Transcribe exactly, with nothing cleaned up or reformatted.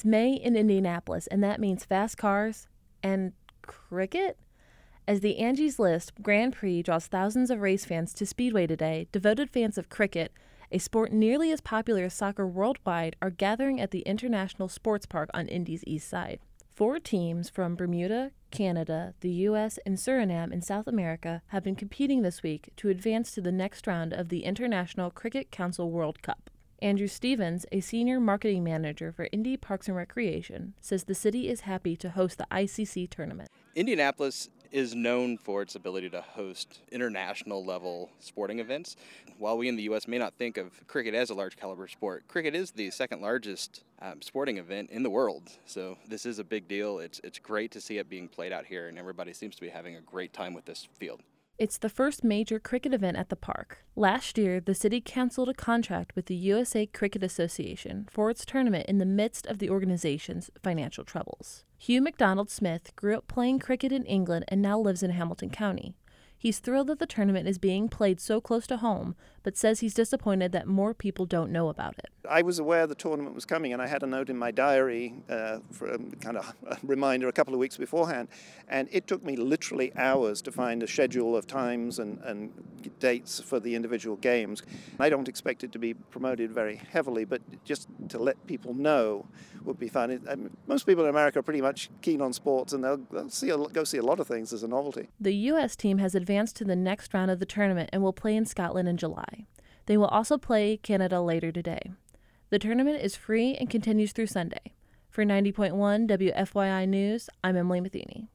It's May in Indianapolis, and that means fast cars and cricket? As the Angie's List Grand Prix draws thousands of race fans to Speedway today, devoted fans of cricket, a sport nearly as popular as soccer worldwide, are gathering at the International Sports Park on Indy's east side. Four teams from Bermuda, Canada, the U S, and Suriname in South America have been competing this week to advance to the next round of the International Cricket Council World Cup. Andrew Stevens, a senior marketing manager for Indy Parks and Recreation, says the city is happy to host the I C C tournament. Indianapolis is known for its ability to host international level sporting events. While we in the U S may not think of cricket as a large caliber sport, cricket is the second largest um, sporting event in the world. So this is a big deal. It's it's great to see it being played out here, and everybody seems to be having a great time with this field. It's the first major cricket event at the park. Last year, the city canceled a contract with the U S A Cricket Association for its tournament in the midst of the organization's financial troubles. Hugh McDonald Smith grew up playing cricket in England and now lives in Hamilton County. He's thrilled that the tournament is being played so close to home, but says he's disappointed that more people don't know about it. I was aware the tournament was coming, and I had a note in my diary uh, for a kind of a reminder a couple of weeks beforehand, and it took me literally hours to find a schedule of times and, and dates for the individual games. I don't expect it to be promoted very heavily, but just to let people know would be fun. It, I mean, most people in America are pretty much keen on sports, and they'll, they'll see a, go see a lot of things as a novelty. The U S team has advanced to the next round of the tournament and will play in Scotland in July. They will also play Canada later today. The tournament is free and continues through Sunday. For ninety point one W F Y I News, I'm Emily Matheny.